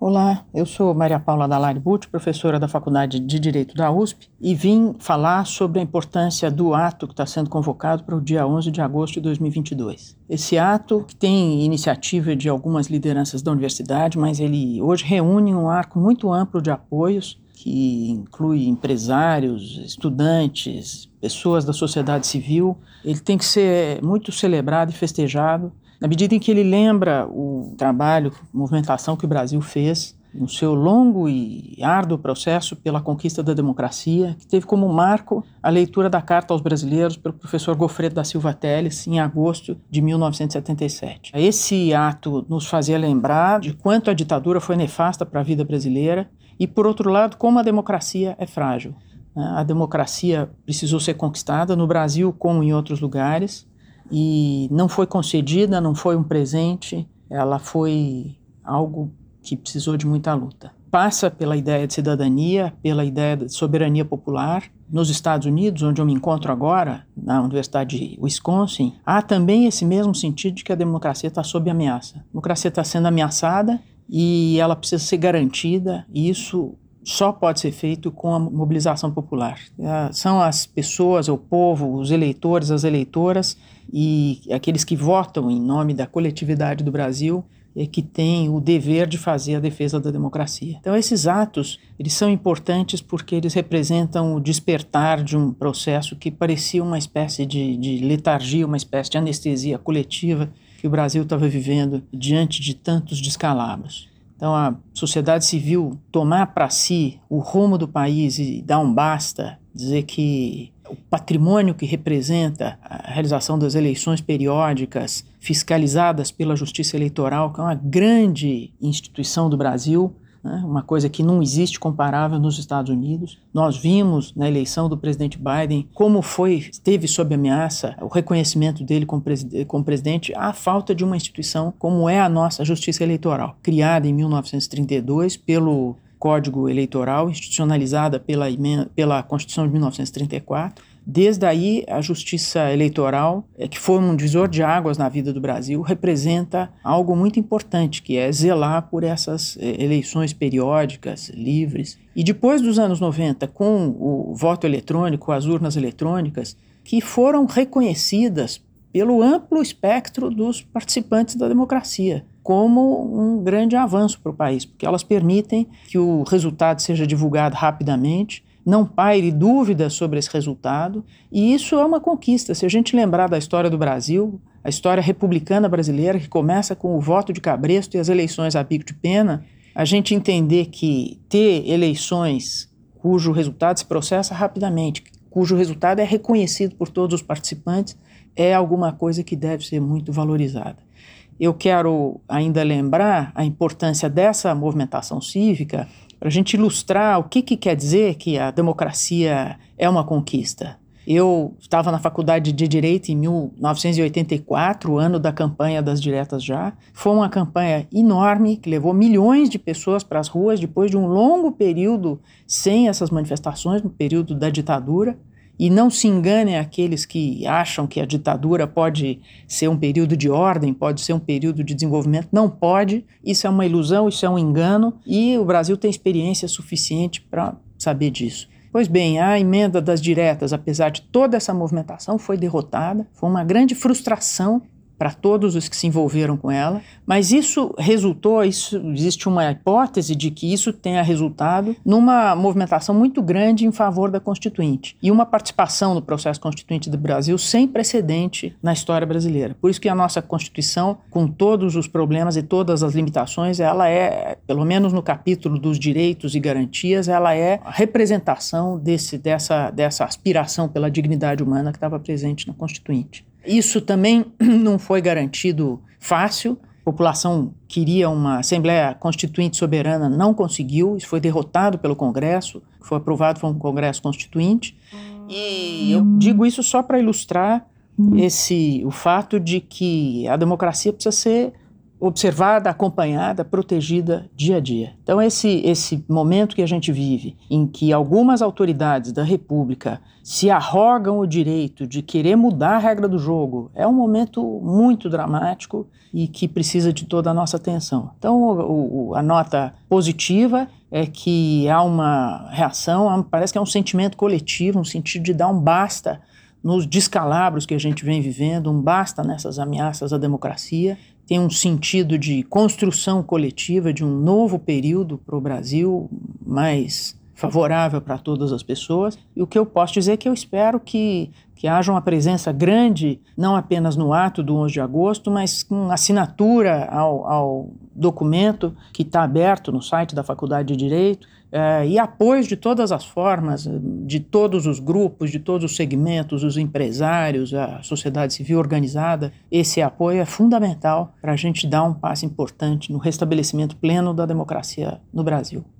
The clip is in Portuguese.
Olá, eu sou Maria Paula Dallari Butti, professora da Faculdade de Direito da USP, e vim falar sobre a importância do ato que está sendo convocado para o dia 11 de agosto de 2022. Esse ato, que tem iniciativa de algumas lideranças da universidade, mas ele hoje reúne um arco muito amplo de apoios, que inclui empresários, estudantes, pessoas da sociedade civil. Ele tem que ser muito celebrado e festejado, na medida em que ele lembra o trabalho, a movimentação que o Brasil fez no seu longo e árduo processo pela conquista da democracia, que teve como marco a leitura da Carta aos Brasileiros pelo professor Goffredo da Silva Telles, em agosto de 1977. Esse ato nos fazia lembrar de quanto a ditadura foi nefasta para a vida brasileira e, por outro lado, como a democracia é frágil. A democracia precisou ser conquistada no Brasil como em outros lugares, e não foi concedida, não foi um presente, ela foi algo que precisou de muita luta. Passa pela ideia de cidadania, pela ideia de soberania popular. Nos Estados Unidos, onde eu me encontro agora, na Universidade de Wisconsin, há também esse mesmo sentido de que a democracia está sob ameaça. A democracia está sendo ameaçada e ela precisa ser garantida, e isso só pode ser feito com a mobilização popular. São as pessoas, o povo, os eleitores, as eleitoras e aqueles que votam em nome da coletividade do Brasil que têm o dever de fazer a defesa da democracia. Então esses atos, eles são importantes porque eles representam o despertar de um processo que parecia uma espécie de letargia, uma espécie de anestesia coletiva que o Brasil estava vivendo diante de tantos descalabros. Então a sociedade civil tomar para si o rumo do país e dar um basta, dizer que o patrimônio que representa a realização das eleições periódicas fiscalizadas pela Justiça Eleitoral, que é uma grande instituição do Brasil, né, uma coisa que não existe comparável nos Estados Unidos. Nós vimos na eleição do presidente Biden como esteve sob ameaça o reconhecimento dele como presidente, a falta de uma instituição como é a nossa Justiça Eleitoral, criada em 1932 pelo Código Eleitoral, institucionalizada pela Constituição de 1934. Desde aí, a Justiça Eleitoral, que foi um divisor de águas na vida do Brasil, representa algo muito importante, que é zelar por essas eleições periódicas, livres. E depois dos anos 90, com o voto eletrônico, as urnas eletrônicas, que foram reconhecidas pelo amplo espectro dos participantes da democracia, como um grande avanço para o país, porque elas permitem que o resultado seja divulgado rapidamente, não paire dúvidas sobre esse resultado, e isso é uma conquista. Se a gente lembrar da história do Brasil, a história republicana brasileira, que começa com o voto de cabresto e as eleições a bico de pena, a gente entender que ter eleições cujo resultado se processa rapidamente, cujo resultado é reconhecido por todos os participantes, é alguma coisa que deve ser muito valorizada. Eu quero ainda lembrar a importância dessa movimentação cívica para a gente ilustrar o que quer dizer que a democracia é uma conquista. Eu estava na Faculdade de Direito em 1984, ano da campanha das diretas já. Foi uma campanha enorme que levou milhões de pessoas para as ruas depois de um longo período sem essas manifestações, no período da ditadura. E não se enganem aqueles que acham que a ditadura pode ser um período de ordem, pode ser um período de desenvolvimento. Não pode, isso é uma ilusão, isso é um engano, e o Brasil tem experiência suficiente para saber disso. Pois bem, a emenda das diretas, apesar de toda essa movimentação, foi derrotada, foi uma grande frustração para todos os que se envolveram com ela, mas existe uma hipótese de que isso tenha resultado numa movimentação muito grande em favor da Constituinte e uma participação no processo constituinte do Brasil sem precedente na história brasileira. Por isso que a nossa Constituição, com todos os problemas e todas as limitações, ela é, pelo menos no capítulo dos direitos e garantias, ela é a representação dessa aspiração pela dignidade humana que estava presente na Constituinte. Isso também não foi garantido fácil. A população queria uma Assembleia Constituinte soberana, não conseguiu. Isso foi derrotado pelo Congresso, foi aprovado por um Congresso Constituinte. E eu digo isso só para ilustrar o fato de que a democracia precisa ser observada, acompanhada, protegida dia a dia. Então esse momento que a gente vive, em que algumas autoridades da República se arrogam o direito de querer mudar a regra do jogo, é um momento muito dramático e que precisa de toda a nossa atenção. Então a nota positiva é que há uma reação, parece que é um sentimento coletivo, um sentido de dar um basta nos descalabros que a gente vem vivendo, um basta nessas ameaças à democracia. Tem um sentido de construção coletiva de um novo período para o Brasil, mais favorável para todas as pessoas. E o que eu posso dizer é que eu espero que haja uma presença grande, não apenas no ato do 11 de agosto, mas com assinatura ao documento que está aberto no site da Faculdade de Direito, e apoio de todas as formas, de todos os grupos, de todos os segmentos, os empresários, a sociedade civil organizada. Esse apoio é fundamental para a gente dar um passo importante no restabelecimento pleno da democracia no Brasil.